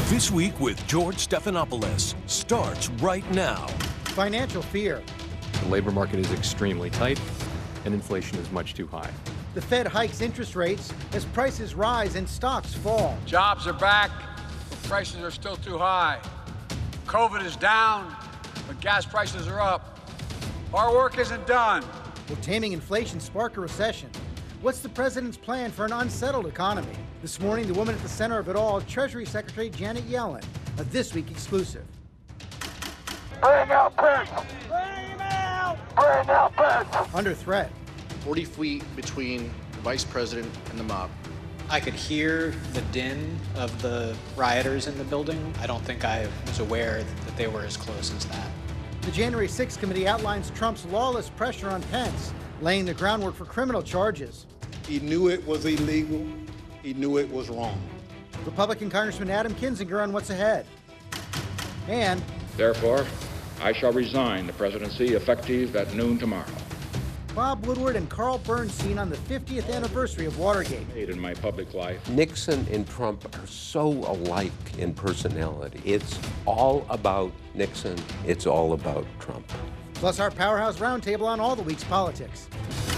This Week with George Stephanopoulos starts right now. Financial fear. The labor market is extremely tight, and inflation is much too high. The Fed hikes interest rates as prices rise and stocks fall. Jobs are back, but prices are still too high. COVID is down, but gas prices are up. Our work isn't done. Will taming inflation spark a recession? What's the president's plan for an unsettled economy? This morning, the woman at the center of it all, Treasury Secretary Janet Yellen, a This Week exclusive. Bring out Pence! Bring him out! Bring out Pence! Under threat. 40 feet between the vice president and the mob. I could hear the din of the rioters in the building. I don't think I was aware that they were as close as that. The January 6th committee outlines Trump's lawless pressure on Pence, laying the groundwork for criminal charges. He knew it was illegal. He knew it was wrong. Republican Congressman Adam Kinzinger on what's ahead. And therefore, I shall resign the presidency effective at noon tomorrow. Bob Woodward and Carl Bernstein on the 50th anniversary of Watergate. In my public life. Nixon and Trump are so alike in personality. It's all about Nixon. It's all about Trump. Plus our Powerhouse Roundtable on all the week's politics.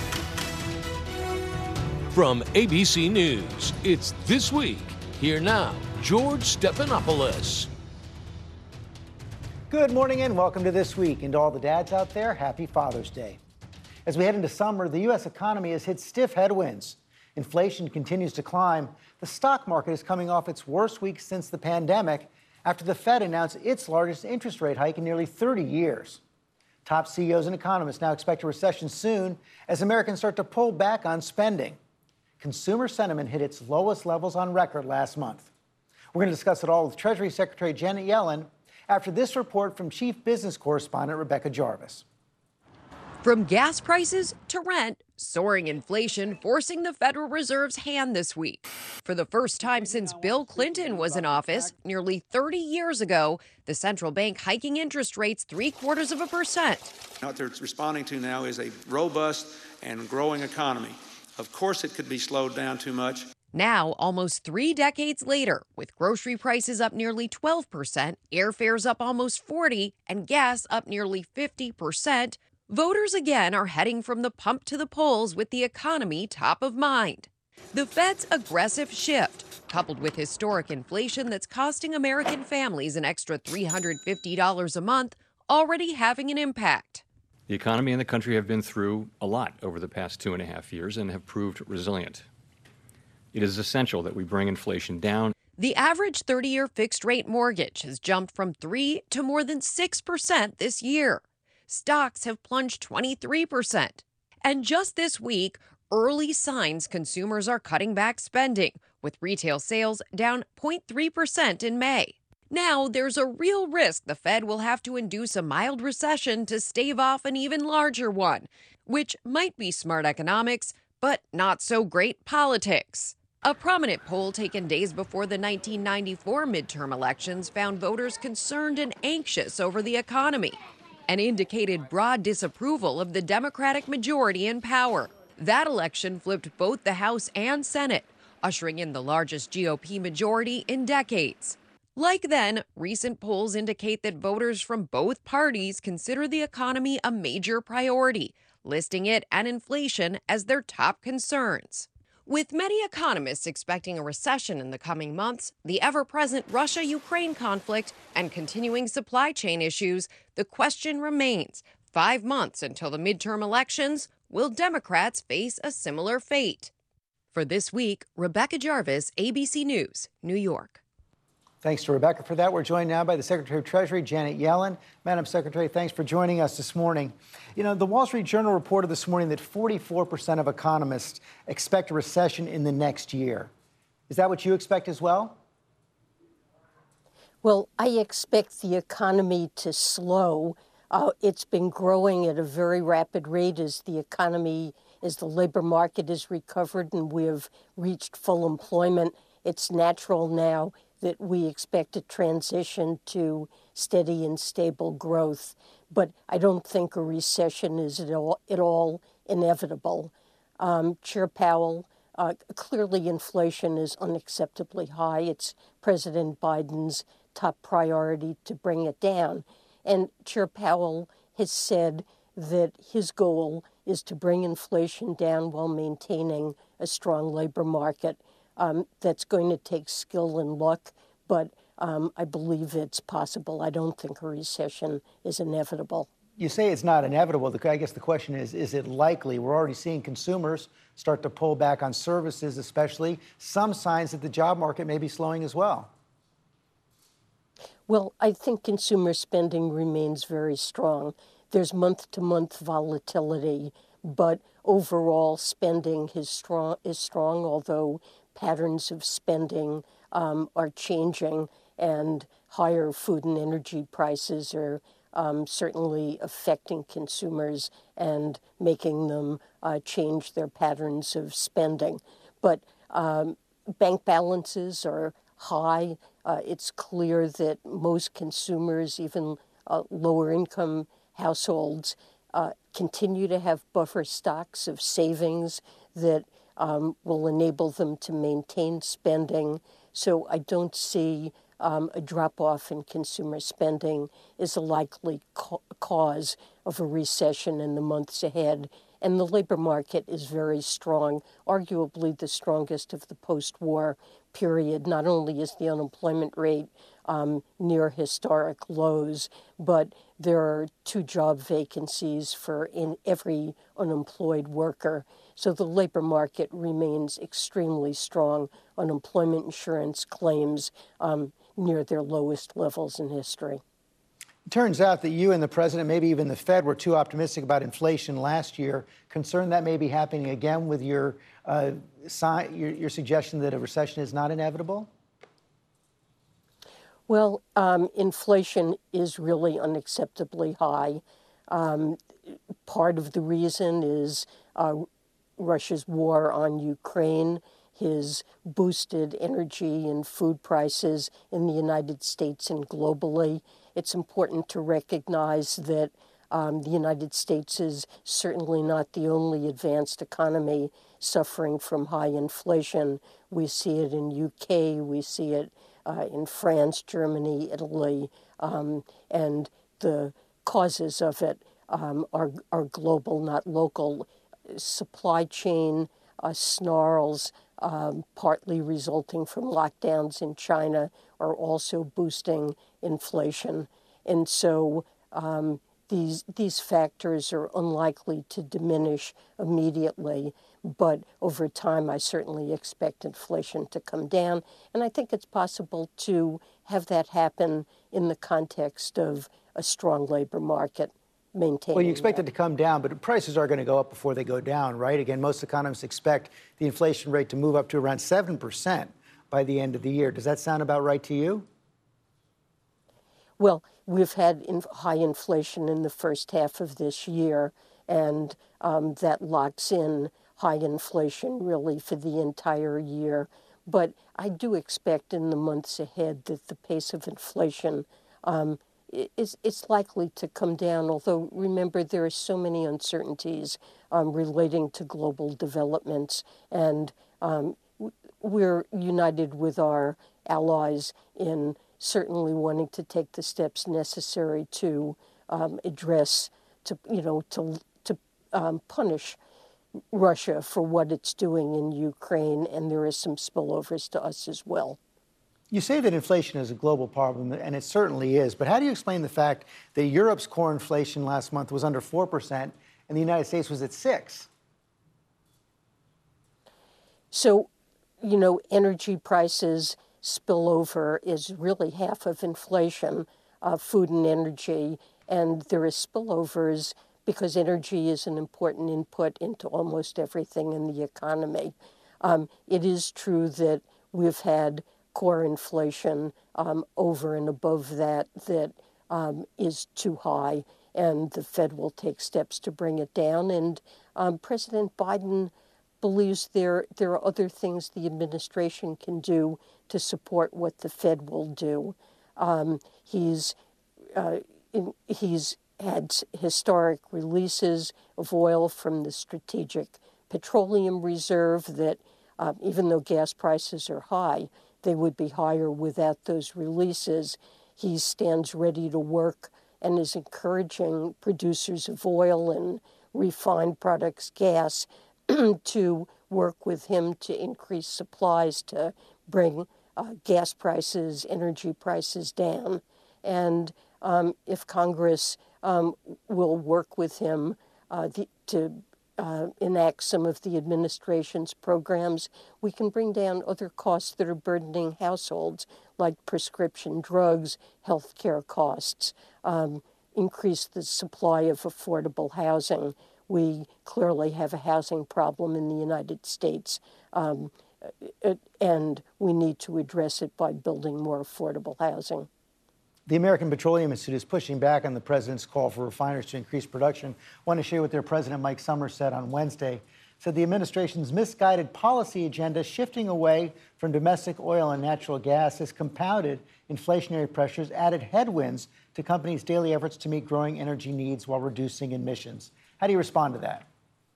From ABC News, it's This Week. Here now, George Stephanopoulos. Good morning and welcome to This Week. And to all the dads out there, happy Father's Day. As we head into summer, the U.S. economy has hit stiff headwinds. Inflation continues to climb. The stock market is coming off its worst week since the pandemic after the Fed announced its largest interest rate hike in nearly 30 years. Top CEOs and economists now expect a recession soon as Americans start to pull back on spending. Consumer sentiment hit its lowest levels on record last month. We're going to discuss it all with Treasury Secretary Janet Yellen after this report from Chief Business Correspondent Rebecca Jarvis. From gas prices to rent, soaring inflation forcing the Federal Reserve's hand this week. For the first time since Bill Clinton was in office nearly 30 years ago, the central bank hiking interest rates 0.75%. What they're responding to now is a robust and growing economy. Of course, it could be slowed down too much. Now, almost 3 decades later, with grocery prices up nearly 12%, airfares up almost 40%, and gas up nearly 50%, voters again are heading from the pump to the polls with the economy top of mind. The Fed's aggressive shift, coupled with historic inflation that's costing American families an extra $350 a month, already having an impact. The economy and the country have been through a lot over the past 2.5 years and have proved resilient. It is essential that we bring inflation down. The average 30-year fixed-rate mortgage has jumped from 3% to more than 6% this year. Stocks have plunged 23%. And just this week, early signs consumers are cutting back spending, with retail sales down 0.3% in May. Now, there's a real risk the Fed will have to induce a mild recession to stave off an even larger one, which might be smart economics, but not so great politics. A prominent poll taken days before the 1994 midterm elections found voters concerned and anxious over the economy and indicated broad disapproval of the Democratic majority in power. That election flipped both the House and Senate, ushering in the largest GOP majority in decades. Like then, recent polls indicate that voters from both parties consider the economy a major priority, listing it and inflation as their top concerns. With many economists expecting a recession in the coming months, the ever-present Russia-Ukraine conflict, and continuing supply chain issues, the question remains, 5 months until the midterm elections, will Democrats face a similar fate? For This Week, Rebecca Jarvis, ABC News, New York. Thanks to Rebecca for that. We're joined now by the Secretary of Treasury, Janet Yellen. Madam Secretary, thanks for joining us this morning. You know, the Wall Street Journal reported this morning that 44% of economists expect a recession in the next year. Is that what you expect as well? Well, I expect the economy to slow. It's been growing at a very rapid rate as the labor market is recovered and we have reached full employment. It's natural now that we expect a transition to steady and stable growth. But I don't think a recession is at all inevitable. Chair Powell Clearly, inflation is unacceptably high. It's President Biden's top priority to bring it down. And Chair Powell has said that his goal is to bring inflation down while maintaining a strong labor market. That's going to take skill and luck, but I believe it's possible. I don't think a recession is inevitable. You say it's not inevitable. I guess the question is it likely? We're already seeing consumers start to pull back on services, especially. Some signs that the job market may be slowing as well. Well, I think consumer spending remains very strong. There's month-to-month volatility, but overall spending is strong, although patterns of spending are changing, and higher food and energy prices are certainly affecting consumers and making them change their patterns of spending. But bank balances are high. It's clear that most consumers, even lower income households, continue to have buffer stocks of savings that will enable them to maintain spending. So I don't see a drop-off in consumer spending is a likely cause of a recession in the months ahead. And the labor market is very strong, arguably the strongest of the post-war period. Not only is the unemployment rate near historic lows, but there are 2 job vacancies in every unemployed worker. So the labor market remains extremely strong. Unemployment insurance claims near their lowest levels in history. It turns out that you and the president, maybe even the Fed, were too optimistic about inflation last year. Concerned that may be happening again with your suggestion that a recession is not inevitable? Well, inflation is really unacceptably high. Part of the reason is Russia's war on Ukraine, his boosted energy and food prices in the United States and globally. It's important to recognize that the United States is certainly not the only advanced economy suffering from high inflation. We see it in UK, we see it in France, Germany, Italy, and the causes of it are global, not local. Supply chain snarls, partly resulting from lockdowns in China, are also boosting inflation. And so these factors are unlikely to diminish immediately, but over time I certainly expect inflation to come down. And I think it's possible to have that happen in the context of a strong labor market. Well, you expect it to come down, but prices are going to go up before they go down, right? Again, most economists expect the inflation rate to move up to around 7% by the end of the year. Does that sound about right to you? Well, we've had high inflation in the first half of this year, and that locks in high inflation really for the entire year. But I do expect in the months ahead that the pace of inflation it's likely to come down, although remember there are so many uncertainties relating to global developments, and we're united with our allies in certainly wanting to take the steps necessary to address, to punish Russia for what it's doing in Ukraine, and there is some spillovers to us as well. You say that inflation is a global problem, and it certainly is, but how do you explain the fact that Europe's core inflation last month was under 4% and the United States was at 6%? So, energy prices spillover is really half of inflation, food and energy, and there is spillovers because energy is an important input into almost everything in the economy. It is true that we've had core inflation over and above that is too high, and the Fed will take steps to bring it down. And President Biden believes there are other things the administration can do to support what the Fed will do. He's had historic releases of oil from the Strategic Petroleum Reserve that even though gas prices are high, they would be higher without those releases. He stands ready to work and is encouraging producers of oil and refined products, gas, to work with him to increase supplies to bring gas prices, energy prices down. And if Congress will work with him to enact some of the administration's programs, we can bring down other costs that are burdening households, like prescription drugs, health care costs, increase the supply of affordable housing. We clearly have a housing problem in the United States, and we need to address it by building more affordable housing. The American Petroleum Institute is pushing back on the president's call for refiners to increase production. I want to share what their president, Mike Summers, said on Wednesday. Said the administration's misguided policy agenda shifting away from domestic oil and natural gas has compounded inflationary pressures, added headwinds to companies' daily efforts to meet growing energy needs while reducing emissions. How do you respond to that?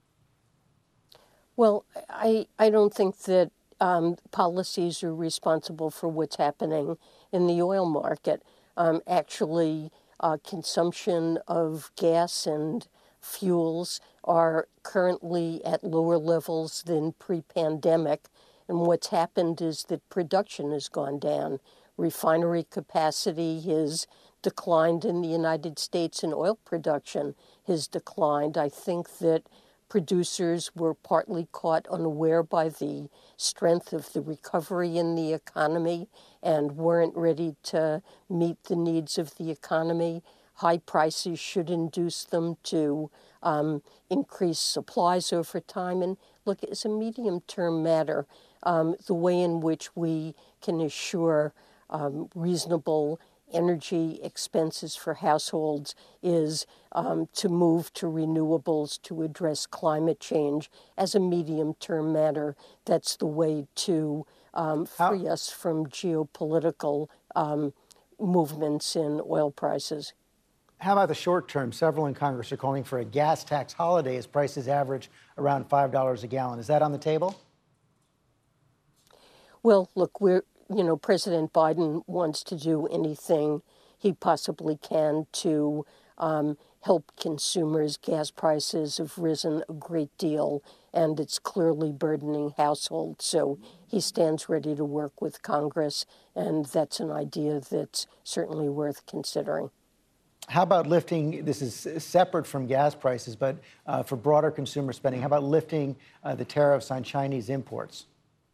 Well, I don't think that policies are responsible for what's happening in the oil market. Actually, consumption of gas and fuels are currently at lower levels than pre-pandemic. And what's happened is that production has gone down. Refinery capacity has declined in the United States and oil production has declined. I think that producers were partly caught unaware by the strength of the recovery in the economy and weren't ready to meet the needs of the economy. High prices should induce them to increase supplies over time. And look, it's a medium-term matter. The way in which we can assure reasonable energy expenses for households is to move to renewables to address climate change as a medium-term matter. That's the way to free us from geopolitical movements in oil prices. How about the short term? Several in Congress are calling for a gas tax holiday as prices average around $5 a gallon. Is that on the table? Well, look, President Biden wants to do anything he possibly can to help consumers. Gas prices have risen a great deal, and it's clearly burdening households. So he stands ready to work with Congress, and that's an idea that's certainly worth considering. How about lifting, this is separate from gas prices, but for broader consumer spending, how about lifting the tariffs on Chinese imports?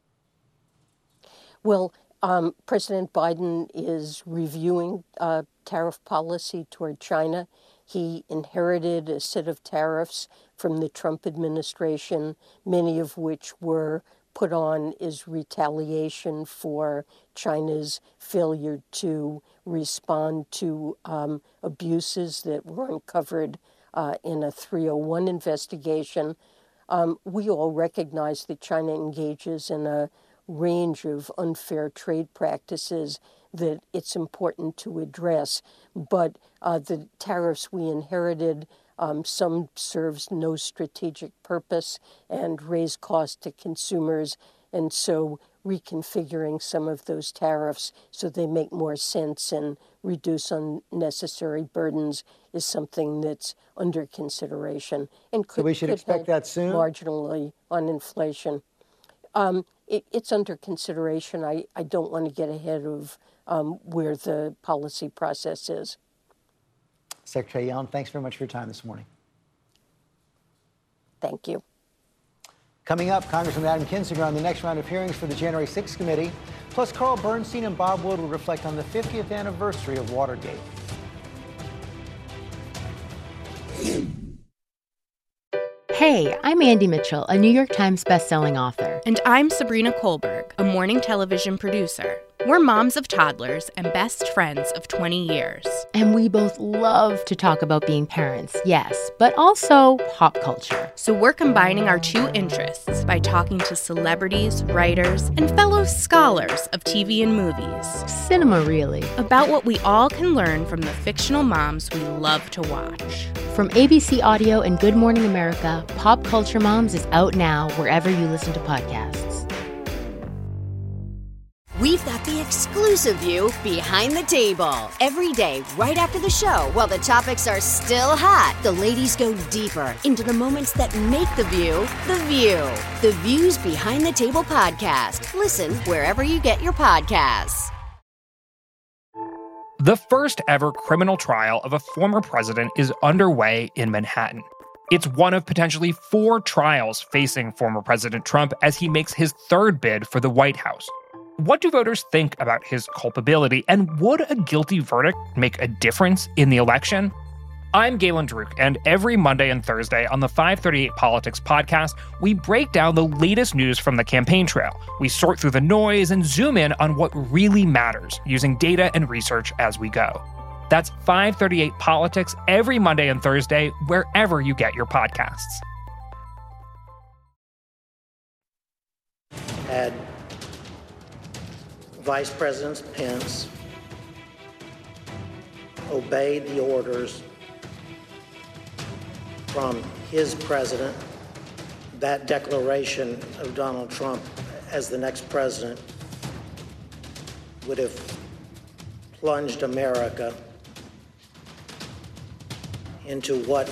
Well, President Biden is reviewing tariff policy toward China. He inherited a set of tariffs from the Trump administration, many of which were put on as retaliation for China's failure to respond to abuses that were uncovered in a 301 investigation. We all recognize that China engages in a range of unfair trade practices that it's important to address. But the tariffs we inherited, some serves no strategic purpose and raise costs to consumers. And so reconfiguring some of those tariffs so they make more sense and reduce unnecessary burdens is something that's under consideration. And so we should expect that soon? Marginally on inflation. It's under consideration. I don't want to get ahead of where the policy process is. Secretary Yellen, thanks very much for your time this morning. Thank you. Coming up, Congressman Adam Kinzinger on the next round of hearings for the January 6th committee. Plus, Carl Bernstein and Bob Wood will reflect on the 50th anniversary of Watergate. Hey, I'm Andy Mitchell, a New York Times bestselling author. And I'm Sabrina Kohlberg, a morning television producer. We're moms of toddlers and best friends of 20 years. And we both love to talk about being parents, yes, but also pop culture. So we're combining our two interests by talking to celebrities, writers, and fellow scholars of TV and movies. Cinema, really. About what we all can learn from the fictional moms we love to watch. From ABC Audio and Good Morning America, Pop Culture Moms is out now wherever you listen to podcasts. We've got the exclusive view behind the table. Every day, right after the show, while the topics are still hot, the ladies go deeper into the moments that make The View The View. The Views Behind the Table podcast. Listen wherever you get your podcasts. The first ever criminal trial of a former president is underway in Manhattan. It's one of potentially 4 trials facing former President Trump as he makes his third bid for the White House. What do voters think about his culpability, and would a guilty verdict make a difference in the election? I'm Galen Druk, and every Monday and Thursday on the 538 Politics podcast, we break down the latest news from the campaign trail. We sort through the noise and zoom in on what really matters, using data and research as we go. That's 538 Politics every Monday and Thursday, wherever you get your podcasts. Had Vice President Pence obeyed the orders from his president, that declaration of Donald Trump as the next president would have plunged America into what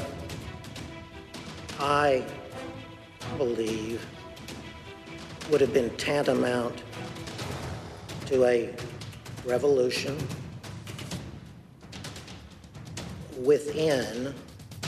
I believe would have been tantamount to a revolution within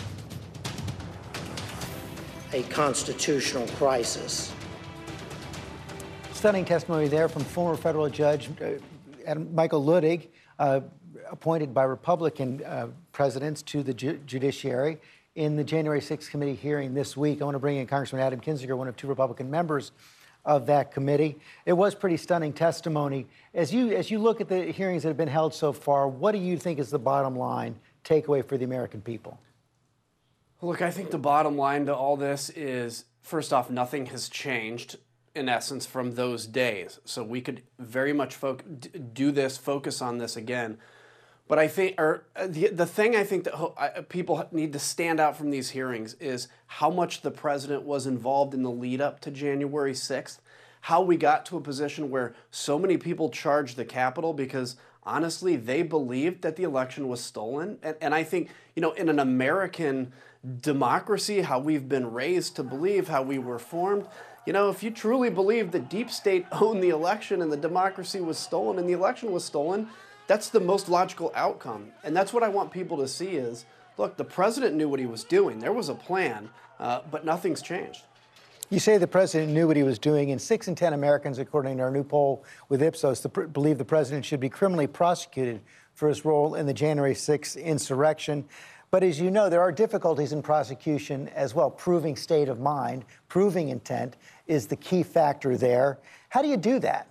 a constitutional crisis. Stunning testimony there from former federal judge Michael Luttig, appointed by Republican presidents to the judiciary in the January 6th committee hearing this week. I want to bring in Congressman Adam Kinzinger, one of 2 Republican members of that committee. It was pretty stunning testimony. As you look at the hearings that have been held so far, what do you think is the bottom line takeaway for the American people? Look, I think the bottom line to all this is, first off, nothing has changed, in essence, from those days. So we could very much focus on this again. But I think, the thing I think that people need to stand out from these hearings is how much the president was involved in the lead up to January 6th, how we got to a position where so many people charged the Capitol because honestly, they believed that the election was stolen. And I think, in an American democracy, how we've been raised to believe, how we were formed, if you truly believe the deep state owned the election and the democracy was stolen and the election was stolen, that's the most logical outcome. And that's what I want people to see is, look, the president knew what he was doing. There was a plan, but nothing's changed. You say the president knew what he was doing, and 6 in 10 Americans, according to our new poll with Ipsos, believe the president should be criminally prosecuted for his role in the January 6th insurrection. But as you know, there are difficulties in prosecution as well. Proving state of mind, proving intent is the key factor there. How do you do that?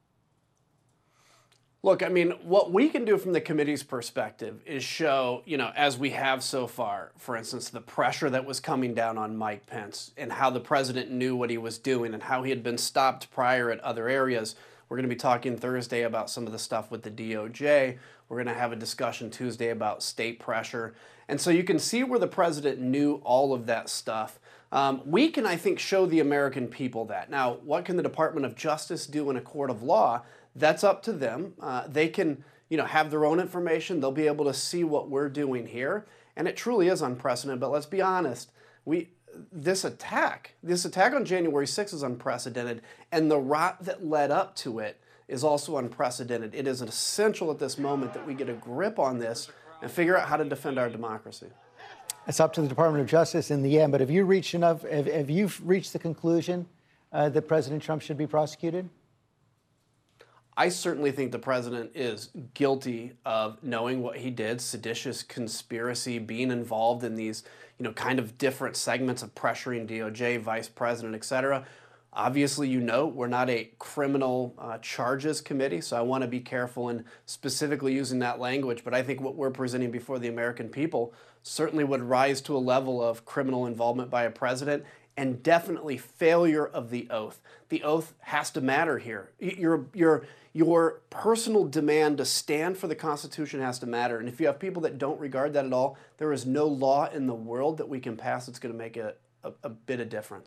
Look, I mean, what we can do from the committee's perspective is show, as we have so far, for instance, the pressure that was coming down on Mike Pence and how the president knew what he was doing and how he had been stopped prior at other areas. We're going to be talking Thursday about some of the stuff with the DOJ. We're going to have a discussion Tuesday about state pressure. And so you can see where the president knew all of that stuff. We can, I think, show the American people that. Now, what can the Department of Justice do in a court of law? That's up to them. They can, have their own information. They'll be able to see what we're doing here. And it truly is unprecedented. But let's be honest. This attack on January 6th is unprecedented. And the rot that led up to it is also unprecedented. It is essential at this moment that we get a grip on this and figure out how to defend our democracy. It's up to the Department of Justice in the end. But have you reached the conclusion that President Trump should be prosecuted? I certainly think the president is guilty of knowing what he did, seditious conspiracy, being involved in these, kind of different segments of pressuring DOJ, vice president, et cetera. Obviously, we're not a criminal charges committee, so I want to be careful in specifically using that language. But I think what we're presenting before the American people certainly would rise to a level of criminal involvement by a president and definitely failure of the oath. The oath has to matter here. Your personal demand to stand for the Constitution has to matter. And if you have people that don't regard that at all, there is no law in the world that we can pass that's going to make a bit of difference.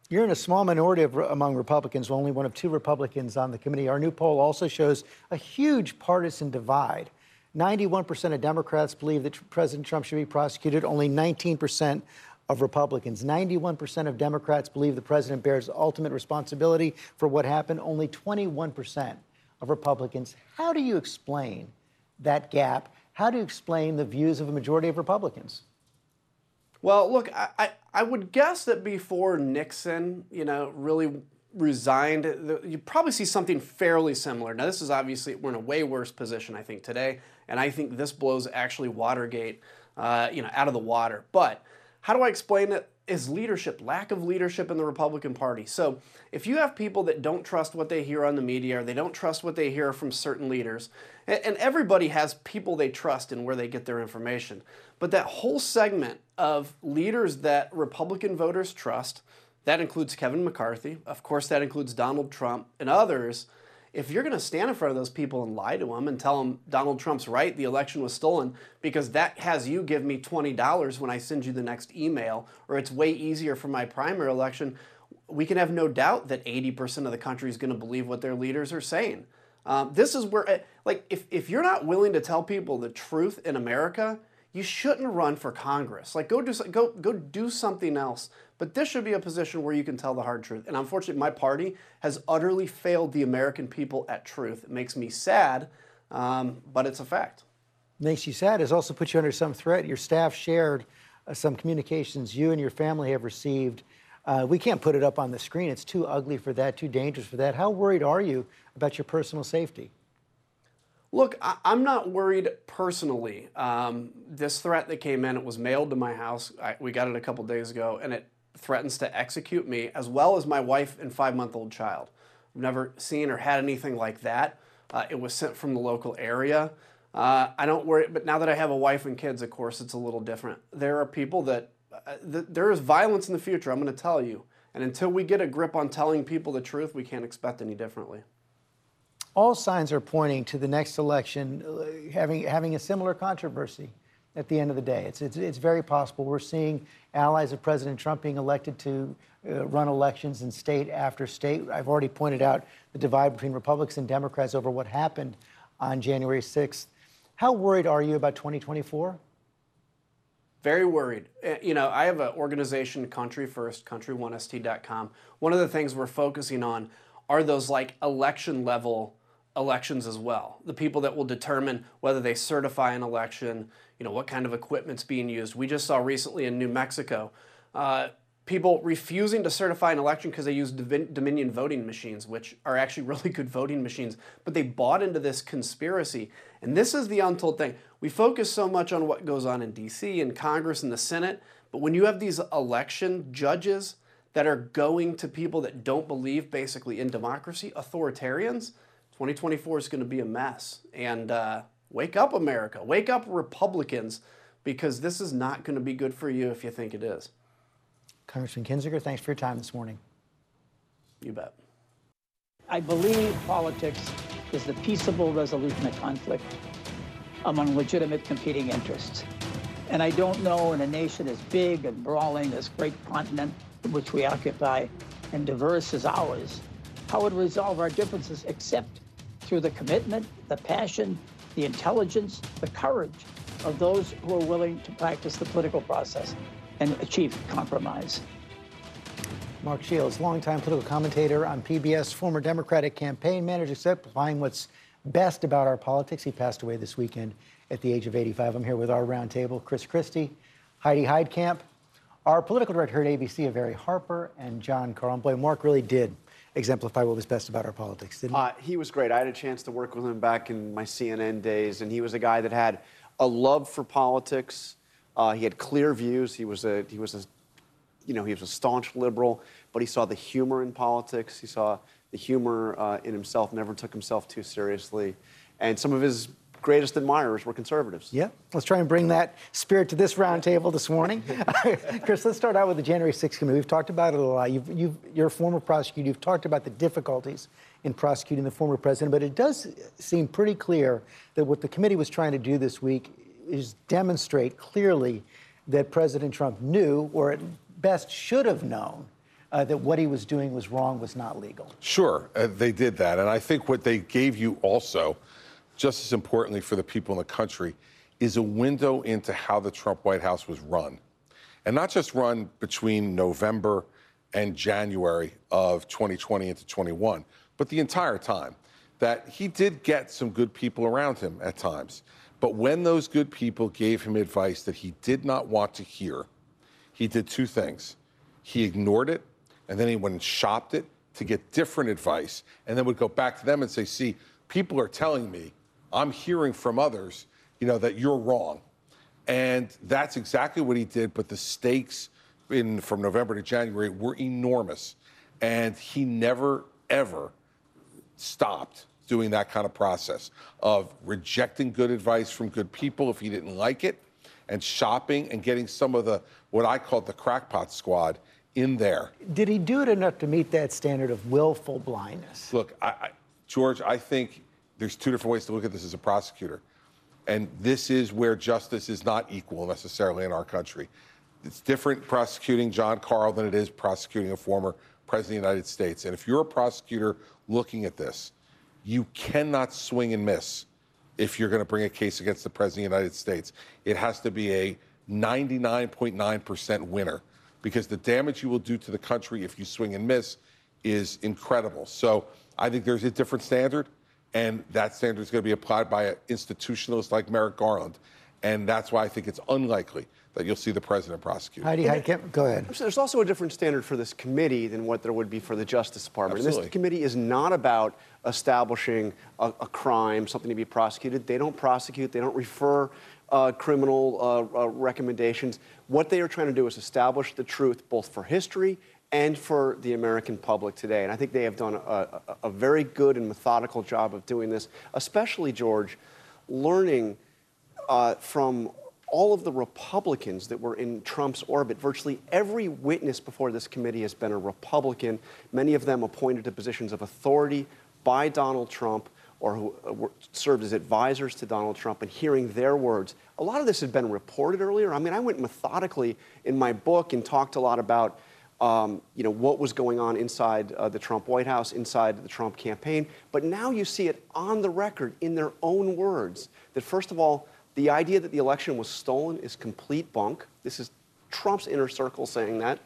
You're in a small minority among Republicans, only one of 2 Republicans on the committee. Our new poll also shows a huge partisan divide. 91% of Democrats believe that President Trump should be prosecuted. Only 19% of Republicans. 91% of Democrats believe the president bears ultimate responsibility for what happened. Only 21% of Republicans. How do you explain that gap? How do you explain the views of a majority of Republicans? Well, look, I would guess that before Nixon, really resigned, you'd probably see something fairly similar. Now, this is obviously, we're in a way worse position, I think, today, and I think this blows actually Watergate, out of the water. But how do I explain it? Is leadership, lack of leadership in the Republican Party. So if you have people that don't trust what they hear on the media, or they don't trust what they hear from certain leaders, and everybody has people they trust in where they get their information, but that whole segment of leaders that Republican voters trust, that includes Kevin McCarthy, of course that includes Donald Trump and others. If you're going to stand in front of those people and lie to them and tell them Donald Trump's right, the election was stolen, because that has you give me $20 when I send you the next email, or it's way easier for my primary election, we can have no doubt that 80% of the country is going to believe what their leaders are saying. This is where, if you're not willing to tell people the truth in America, you shouldn't run for Congress. Go do something else. But this should be a position where you can tell the hard truth. And unfortunately, my party has utterly failed the American people at truth. It makes me sad, but it's a fact. Makes you sad. It's also put you under some threat. Your staff shared some communications you and your family have received. We can't put it up on the screen. It's too ugly for that, too dangerous for that. How worried are you about your personal safety? Look, I'm not worried personally. This threat that came in, it was mailed to my house. We got it a couple days ago, and it threatens to execute me, as well as my wife and 5-month-old child. I've never seen or had anything like that. It was sent from the local area. I don't worry, but now that I have a wife and kids, of course, it's a little different. There are people that, there is violence in the future, I'm going to tell you. And until we get a grip on telling people the truth, we can't expect any differently. All signs are pointing to the next election having a similar controversy at the end of the day. It's very possible. We're seeing allies of President Trump being elected to run elections in state after state. I've already pointed out the divide between Republicans and Democrats over what happened on January 6th. How worried are you about 2024? Very worried. I have an organization, Country First, country1st.com. One of the things we're focusing on are those election level elections as well. The people that will determine whether they certify an election, what kind of equipment's being used. We just saw recently in New Mexico, people refusing to certify an election because they use Dominion voting machines, which are actually really good voting machines, but they bought into this conspiracy. And this is the untold thing. We focus so much on what goes on in DC and Congress and the Senate, but when you have these election judges that are going to people that don't believe basically in democracy, authoritarians, 2024 is going to be a mess. And wake up, America. Wake up, Republicans, because this is not going to be good for you if you think it is. Congressman Kinzinger, thanks for your time this morning. You bet. I believe politics is the peaceable resolution of conflict among legitimate competing interests. And I don't know, in a nation as big and brawling, this great continent which we occupy, and diverse as ours, how would resolve our differences except through the commitment, the passion, the intelligence, the courage of those who are willing to practice the political process and achieve compromise. Mark Shields, longtime political commentator on PBS, former Democratic campaign manager, exemplifying what's best about our politics. He passed away this weekend at the age of 85. I'm here with our roundtable, Chris Christie, Heidi Heitkamp, our political director at ABC, Avery Harper, and John Carl. Boy, Mark really did exemplify what was best about our politics, didn't he? He was great. I had a chance to work with him back in my CNN days, and he was a guy that had a love for politics. He had clear views. He was a staunch liberal, but he saw the humor in politics. He saw the humor in himself, never took himself too seriously. And some of his greatest admirers were conservatives. Yeah, let's try and bring that spirit to this roundtable this morning. Chris, let's start out with the January 6th committee. We've talked about it a lot. You're a former prosecutor. You've talked about the difficulties in prosecuting the former president, but it does seem pretty clear that what the committee was trying to do this week is demonstrate clearly that President Trump knew, or at best should have known, that what he was doing was wrong, was not legal. Sure, they did that. And I think what they gave you also, just as importantly for the people in the country, is a window into how the Trump White House was run. And not just run between November and January of 2020 into 21, but the entire time. That he did get some good people around him at times. But when those good people gave him advice that he did not want to hear, he did two things. He ignored it, and then he went and shopped it to get different advice, and then would go back to them and say, see, people are telling me, I'm hearing from others, that you're wrong. And that's exactly what he did, but the stakes from November to January were enormous. And he never, ever stopped doing that kind of process of rejecting good advice from good people if he didn't like it, and shopping and getting some of what I called the crackpot squad in there. Did he do it enough to meet that standard of willful blindness? Look, George, I think there's two different ways to look at this as a prosecutor. And this is where justice is not equal necessarily in our country. It's different prosecuting John Carl than it is prosecuting a former president of the United States. And if you're a prosecutor looking at this, you cannot swing and miss if you're going to bring a case against the president of the United States. It has to be a 99.9% winner, because the damage you will do to the country if you swing and miss is incredible. So I think there's a different standard, and that standard is going to be applied by an institutionalist like Merrick Garland. And that's why I think it's unlikely that you'll see the president prosecute. Heidi Heitkamp, go ahead. There's also a different standard for this committee than what there would be for the Justice Department. Absolutely. And this committee is not about establishing a crime, something to be prosecuted. They don't prosecute. They don't refer criminal recommendations. What they are trying to do is establish the truth, both for history and for the American public today. And I think they have done a very good and methodical job of doing this, especially, George, learning from all of the Republicans that were in Trump's orbit. Virtually every witness before this committee has been a Republican, many of them appointed to positions of authority by Donald Trump, or who served as advisors to Donald Trump, and hearing their words. A lot of this had been reported earlier. I mean, I went methodically in my book and talked a lot about what was going on inside the Trump White House, inside the Trump campaign. But now you see it on the record in their own words that, first of all, the idea that the election was stolen is complete bunk. This is Trump's inner circle saying that.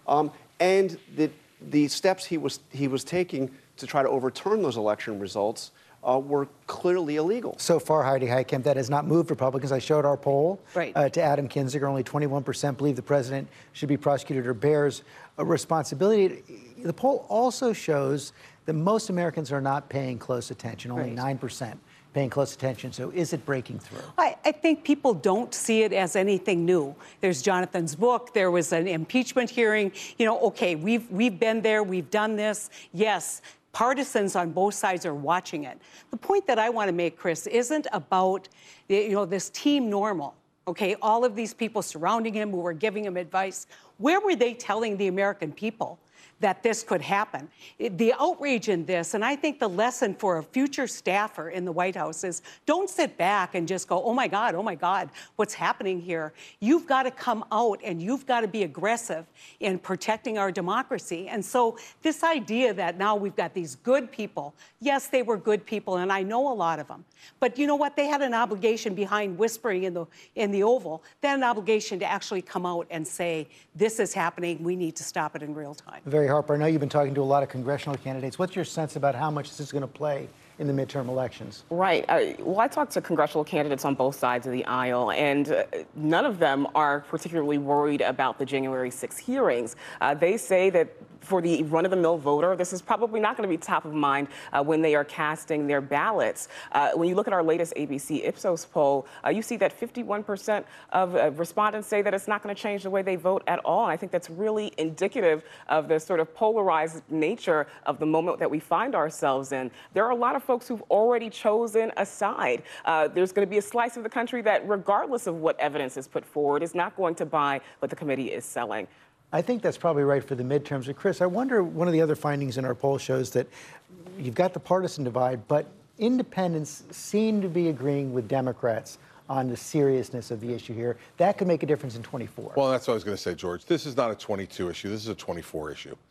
And that the steps he was taking to try to overturn those election results were clearly illegal. So far, Heidi Heitkamp, that has not moved Republicans. I showed our poll to Adam Kinzinger. Only 21% believe the president should be prosecuted or bears a responsibility. The poll also shows that most Americans are not paying close attention, only 9% paying close attention. So is it breaking through? I think people don't see it as anything new. There's Jonathan's book. There was an impeachment hearing. Okay, we've been there. We've done this. Yes. Partisans on both sides are watching it. The point that I want to make, Chris, isn't about this team normal. Okay, all of these people surrounding him who were giving him advice. Where were they telling the American people that this could happen? The outrage in this, and I think the lesson for a future staffer in the White House is don't sit back and just go, oh my God, what's happening here? You've got to come out and you've got to be aggressive in protecting our democracy. And so this idea that now we've got these good people, yes, they were good people, and I know a lot of them. But you know what? They had an obligation behind whispering in the Oval. They had an obligation to actually come out and say, this is happening. We need to stop it in real time. Barry Harper, I know you've been talking to a lot of congressional candidates. What's your sense about how much this is going to play in the midterm elections? Right. Well, I talked to congressional candidates on both sides of the aisle, and none of them are particularly worried about the January 6 hearings. They say that for the run-of-the-mill voter, this is probably not going to be top of mind when they are casting their ballots. When you look at our latest ABC Ipsos poll, you see that 51% of respondents say that it's not going to change the way they vote at all. And I think that's really indicative of the sort of polarized nature of the moment that we find ourselves in. There are a lot of folks who've already chosen a side. There's going to be a slice of the country that, regardless of what evidence is put forward, is not going to buy what the committee is selling. I think that's probably right for the midterms. But Chris, I wonder, one of the other findings in our poll shows that you've got the partisan divide, but independents seem to be agreeing with Democrats on the seriousness of the issue here. That could make a difference in 24. Well, that's what I was going to say, George. This is not a 22 issue. This is a 24 issue.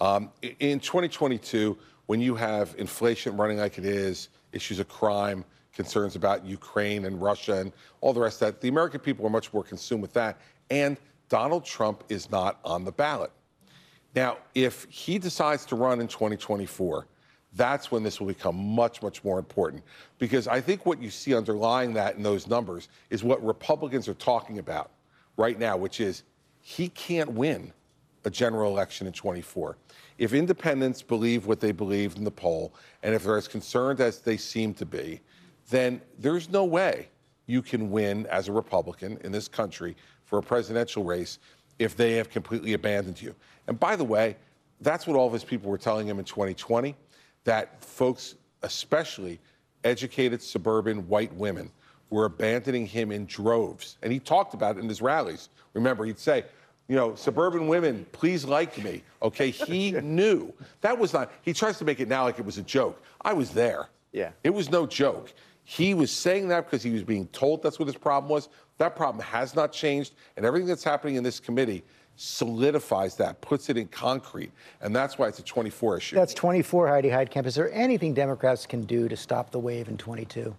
In 2022, when you have inflation running like it is, issues of crime, concerns about Ukraine and Russia and all the rest of that, the American people are much more consumed with that. And Donald Trump is not on the ballot. Now, if he decides to run in 2024, that's when this will become much, much more important. Because I think what you see underlying that in those numbers is what Republicans are talking about right now, which is he can't win a general election in 24. If independents believe what they believed in the poll, and if they're as concerned as they seem to be, then there's no way you can win as a Republican in this country for a presidential race if they have completely abandoned you. And by the way, that's what all of his people were telling him in 2020, that folks, especially educated suburban white women, were abandoning him in droves. And he talked about it in his rallies. Remember, he'd say, you know, suburban women, please like me. Okay, he knew. That was not, he tries to make it now like it was a joke. I was there. Yeah. It was no joke. He was saying that because he was being told that's what his problem was. That problem has not changed, and everything that's happening in this committee solidifies that, puts it in concrete, and that's why it's a 24 issue. That's 24, Heidi Heitkamp. Is there anything Democrats can do to stop the wave in 22?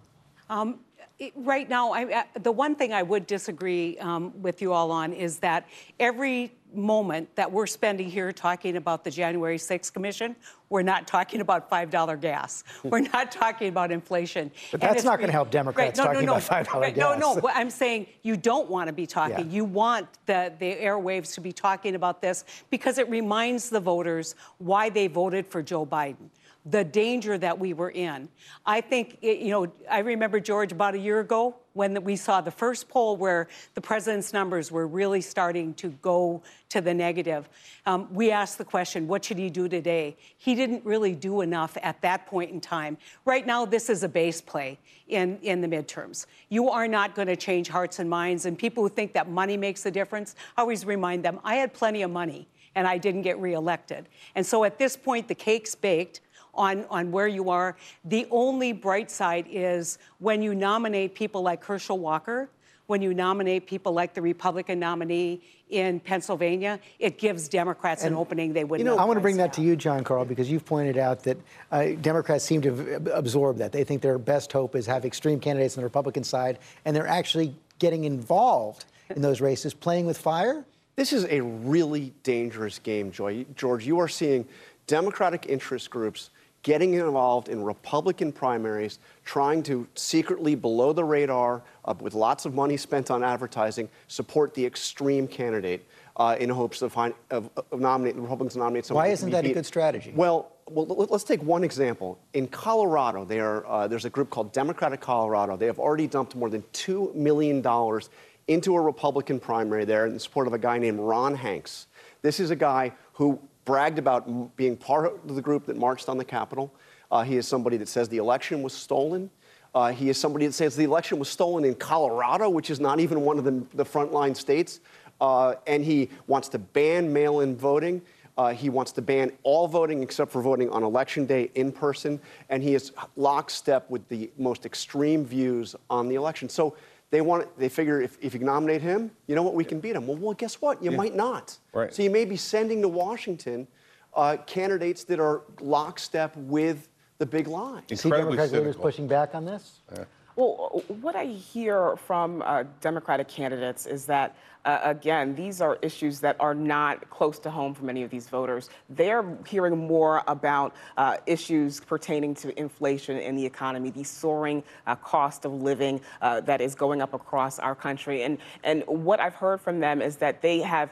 Right now, the one thing I would disagree with you all on is that every moment that we're spending here talking about the January 6th Commission, we're not talking about $5 gas. We're not talking about inflation. But that's not going to help Democrats talking about $5 gas. No, but I'm saying you don't want to be talking. Yeah. You want the airwaves to be talking about this because it reminds the voters why they voted for Joe Biden. The danger that we were in. I think, I remember, George, about a year ago when we saw the first poll where the president's numbers were really starting to go to the negative. We asked the question, what should he do today? He didn't really do enough at that point in time. Right now, this is a base play in the midterms. You are not going to change hearts and minds. And people who think that money makes a difference, I always remind them, I had plenty of money and I didn't get reelected. And so at this point, the cake's baked on where you are. The only bright side is when you nominate people like Herschel Walker, when you nominate people like the Republican nominee in Pennsylvania, it gives Democrats an opening they wouldn't. I want to bring that to you, John Karl, because you've pointed out that Democrats seem to absorb that. They think their best hope is have extreme candidates on the Republican side, and they're actually getting involved in those races, playing with fire. This is a really dangerous game, George. You are seeing Democratic interest groups getting involved in Republican primaries, trying to secretly, below the radar, with lots of money spent on advertising, support the extreme candidate in hopes of nominating the Republicans to nominate someone. Why isn't that a good strategy? Well, let's take one example. In Colorado, there's a group called Democratic Colorado. They have already dumped more than $2 million into a Republican primary there in support of a guy named Ron Hanks. This is a guy who bragged about being part of the group that marched on the Capitol. He is somebody that says the election was stolen. He is somebody that says the election was stolen in Colorado, which is not even one of the frontline states. And he wants to ban mail-in voting. He wants to ban all voting except for voting on Election Day in person. And he is lockstep with the most extreme views on the election. So they figure if you can nominate him, you know what, we can beat him. Well, guess what? You might not. Right. So you may be sending to Washington candidates that are lockstep with the big lie. See Democratic leaders pushing back on this? Well, what I hear from Democratic candidates is that, again, these are issues that are not close to home for many of these voters. They're hearing more about issues pertaining to inflation in the economy, the soaring cost of living that is going up across our country. And what I've heard from them is that they have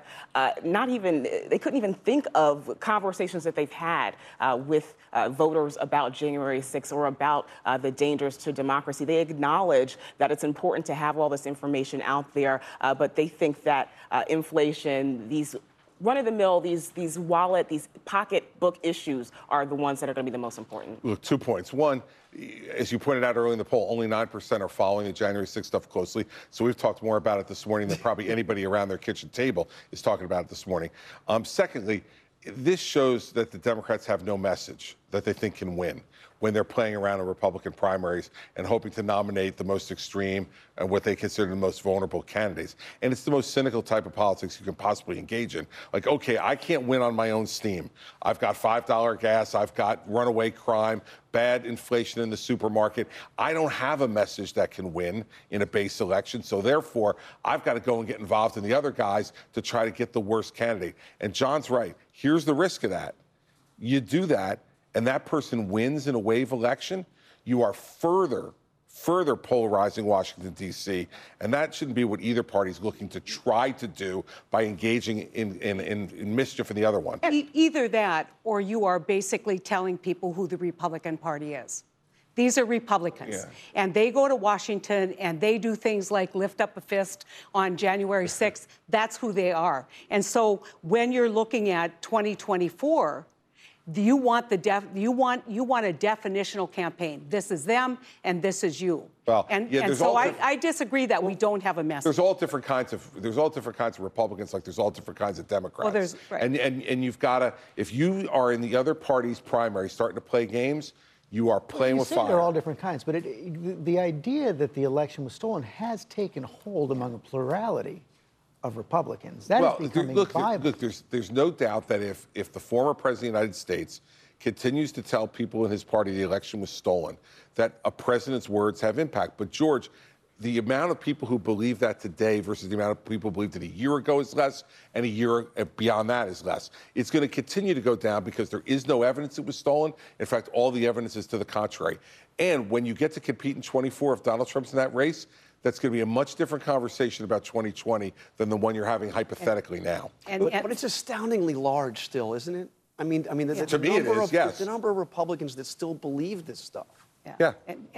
they couldn't even think of conversations that they've had with voters about January 6th or about the dangers to democracy. They acknowledge that it's important to have all this information out there, but they think that inflation, these run-of-the-mill, these pocketbook issues are the ones that are going to be the most important. Look, 2 points. One, as you pointed out early in the poll, only 9% are following the January 6th stuff closely. So we've talked more about it this morning than probably anybody around their kitchen table is talking about it this morning. Secondly, this shows that the Democrats have no message. that they think can win when they're playing around in Republican primaries and hoping to nominate the most extreme and what they consider the most vulnerable candidates. And it's the most cynical type of politics you can possibly engage in. Like, okay, I can't win on my own steam. I've got $5 gas, I've got runaway crime, bad inflation in the supermarket. I don't have a message that can win in a base election, so therefore, I've got to go and get involved in the other guys to try to get the worst candidate. And John's right. Here's the risk of that. You do that, and that person wins in a wave election, you are further polarizing Washington, D.C., and that shouldn't be what either party is looking to try to do by engaging in mischief in the other one. Either that, or you are basically telling people who the Republican Party is. These are Republicans, and they go to Washington and they do things like lift up a fist on January 6th. That's who they are. And so when you're looking at 2024, you want a definitional campaign. This is them, and this is you. Well, and so I disagree that we don't have a message. There's all different kinds of Republicans, like there's all different kinds of Democrats. Well, and you've got to, if you are in the other party's primary starting to play games, you are playing with fire. They're all different kinds, but the idea that the election was stolen has taken hold among a plurality of Republicans. That is becoming viable. Look, there's no doubt that if the former president of the United States continues to tell people in his party the election was stolen, that a president's words have impact. But George, the amount of people who believe that today versus the amount of people who believed it a year ago is less, and a year beyond that is less. It's going to continue to go down because there is no evidence it was stolen. In fact, all the evidence is to the contrary. And when you get to compete in 24, if Donald Trump's in that race, that's going to be a much different conversation about 2020 than the one you're having hypothetically now. But it's astoundingly large still, isn't it? To me it is, yes. The number of Republicans that still believe this stuff. Yeah.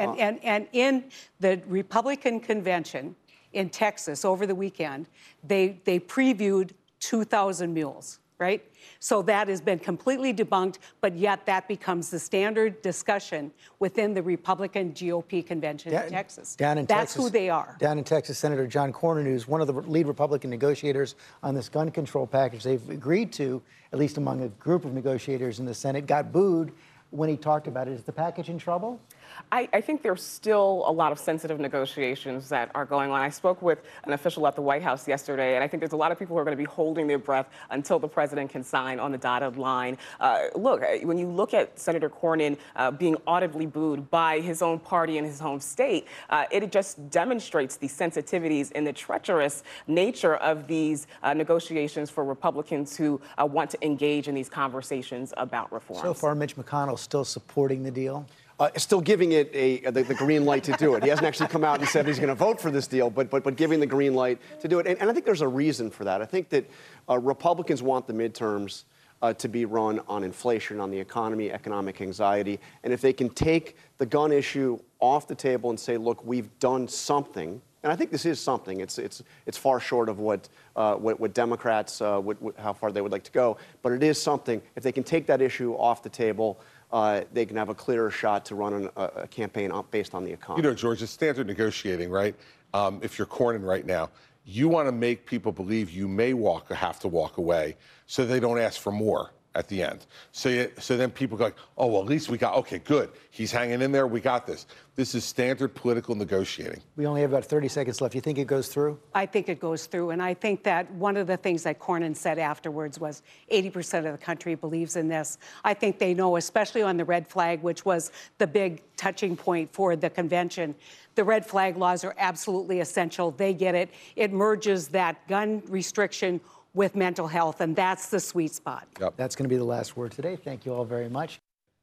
And in the Republican convention in Texas over the weekend, they previewed 2,000 mules, right? So that has been completely debunked, but yet that becomes the standard discussion within the Republican GOP convention in Texas. That's who they are. Down in Texas, Senator John Cornyn, who's one of the lead Republican negotiators on this gun control package they've agreed to, at least among a group of negotiators in the Senate, got booed when he talked about it. Is the package in trouble? I think there's still a lot of sensitive negotiations that are going on. I spoke with an official at the White House yesterday, and I think there's a lot of people who are going to be holding their breath until the president can sign on the dotted line. Look, when you look at Senator Cornyn being audibly booed by his own party in his home state, it just demonstrates the sensitivities and the treacherous nature of these negotiations for Republicans who want to engage in these conversations about reform. So far, Mitch McConnell's still supporting the deal? Still giving it the green light to do it. He hasn't actually come out and said he's going to vote for this deal, but giving the green light to do it. And I think there's a reason for that. I think that Republicans want the midterms to be run on inflation, on the economy, economic anxiety. And if they can take the gun issue off the table and say, look, we've done something, and I think this is something. It's far short of what Democrats, how far they would like to go, but it is something. If they can take that issue off the table, they can have a clearer shot to run a campaign based on the economy. You know, George, it's standard negotiating, right? If you're Cornyn right now, you want to make people believe you may have to walk away so they don't ask for more at the end. So then people go like, oh, well, at least we got, okay, good. He's hanging in there. We got this. This is standard political negotiating. We only have about 30 seconds left. You think it goes through? I think it goes through. And I think that one of the things that Cornyn said afterwards was 80% of the country believes in this. I think they know, especially on the red flag, which was the big touching point for the convention. The red flag laws are absolutely essential. They get it. It merges that gun restriction with mental health, and that's the sweet spot. Yep. That's going to be the last word today. Thank you all very much.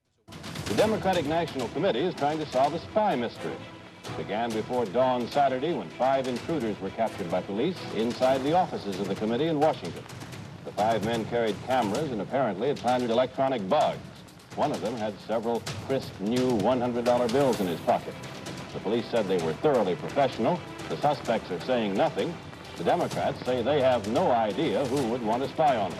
The Democratic National Committee is trying to solve a spy mystery. It began before dawn Saturday when 5 intruders were captured by police inside the offices of the committee in Washington. The 5 men carried cameras and apparently had planted electronic bugs. One of them had several crisp new $100 bills in his pocket. The police said they were thoroughly professional. The suspects are saying nothing. The Democrats say they have no idea who would want to spy on them.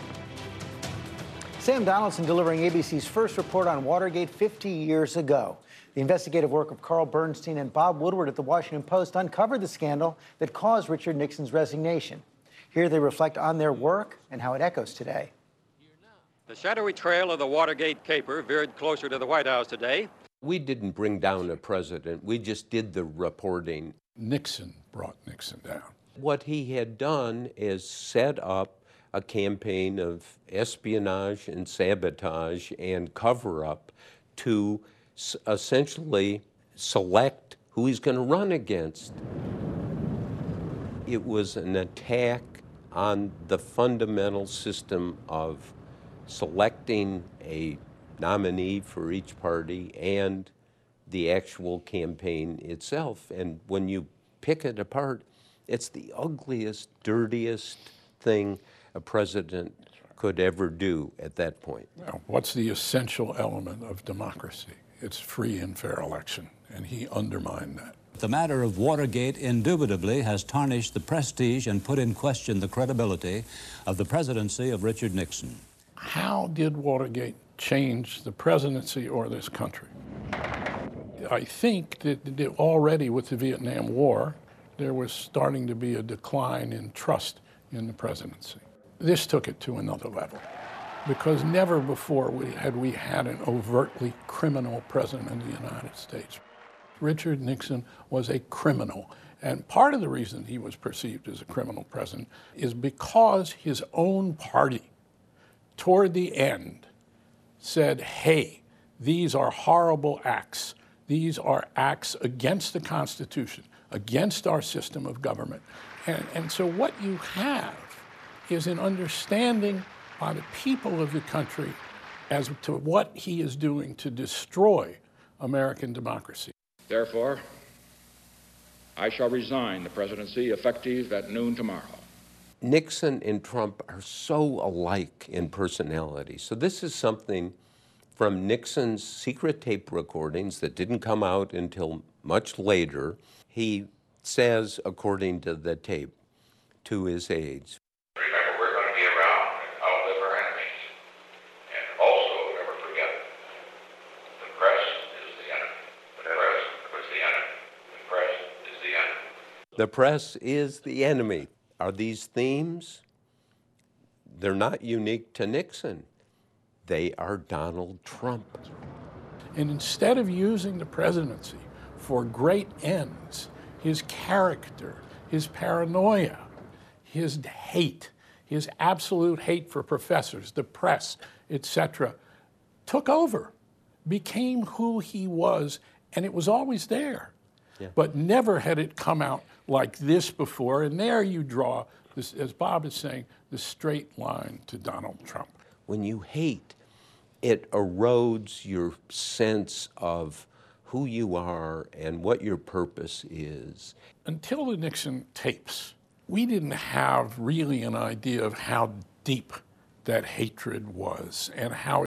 Sam Donaldson delivering ABC's first report on Watergate 50 years ago. The investigative work of Carl Bernstein and Bob Woodward at the Washington Post uncovered the scandal that caused Richard Nixon's resignation. Here they reflect on their work and how it echoes today. The shadowy trail of the Watergate caper veered closer to the White House today. We didn't bring down a president. We just did the reporting. Nixon brought Nixon down. What he had done is set up a campaign of espionage and sabotage and cover-up to essentially select who he's going to run against. It was an attack on the fundamental system of selecting a nominee for each party and the actual campaign itself. And when you pick it apart, it's the ugliest, dirtiest thing a president could ever do at that point. Now, what's the essential element of democracy? It's free and fair election, and he undermined that. The matter of Watergate indubitably has tarnished the prestige and put in question the credibility of the presidency of Richard Nixon. How did Watergate change the presidency or this country? I think that already with the Vietnam War, there was starting to be a decline in trust in the presidency. This took it to another level, because never before had we had an overtly criminal president in the United States. Richard Nixon was a criminal, and part of the reason he was perceived as a criminal president is because his own party, toward the end, said, hey, these are horrible acts. These are acts against the Constitution, against our system of government. And so what you have is an understanding by the people of the country as to what he is doing to destroy American democracy. Therefore, I shall resign the presidency effective at noon tomorrow. Nixon and Trump are so alike in personality. So this is something from Nixon's secret tape recordings that didn't come out until much later. He says, according to the tape, to his aides, remember, we're going to be around and outlive our enemies. And also, never forget, the press is the enemy. The press is the enemy. The press is the enemy. the press is the enemy. Are these themes? They're not unique to Nixon. They are Donald Trump. And instead of using the presidency for great ends, his character, his paranoia, his hate, his absolute hate for professors, the press, etc., took over, became who he was, and it was always there. Yeah. But never had it come out like this before, and there you draw, this, as Bob is saying, the straight line to Donald Trump. When you hate, it erodes your sense of who you are and what your purpose is. Until the Nixon tapes, we didn't have really an idea of how deep that hatred was and how